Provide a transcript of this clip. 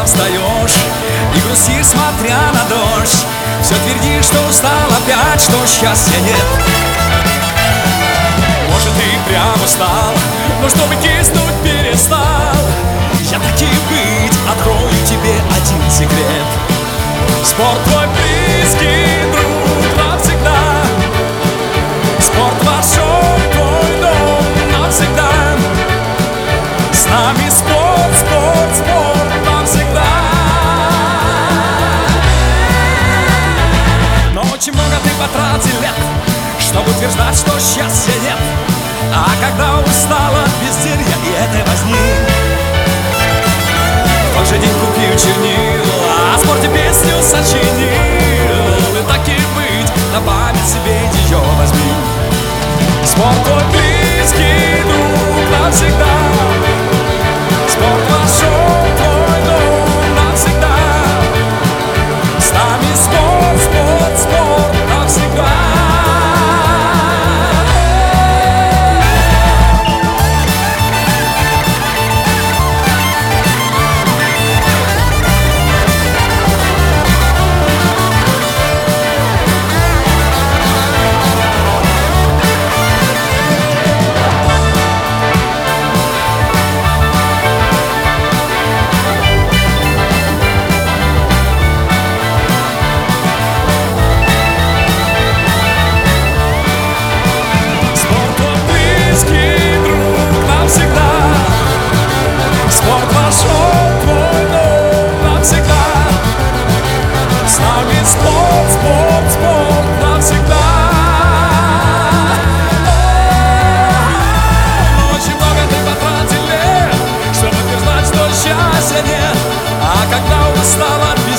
рано встаешь и грустишь, смотря на дождь. Все твердишь, что устал опять, что счастья нет. Может, ты прям устал, но чтобы киснуть перестал. Я таки быть, открою тебе один секрет. Спорт твой близкий друг навсегда. Спорт вошел в твой дом навсегда. С нами спорт, спорт, спорт навсегда. Но очень много ты потратил лет, чтобы утверждать, что счастья нет. А когда устала от безделья и этой возни, в тот же день купил чернил, а о спорте песню сочинил. И так и быть, на память себе ее возьми. Спорт твой близкий друг навсегда. Спорт вошел в твой дом навсегда. С нами спорт, спорт, спорт навсегда. Спорт, спорт, спорт навсегда. Но очень много ты потратил лет, чтобы утверждать, что счастья нет. А когда устал от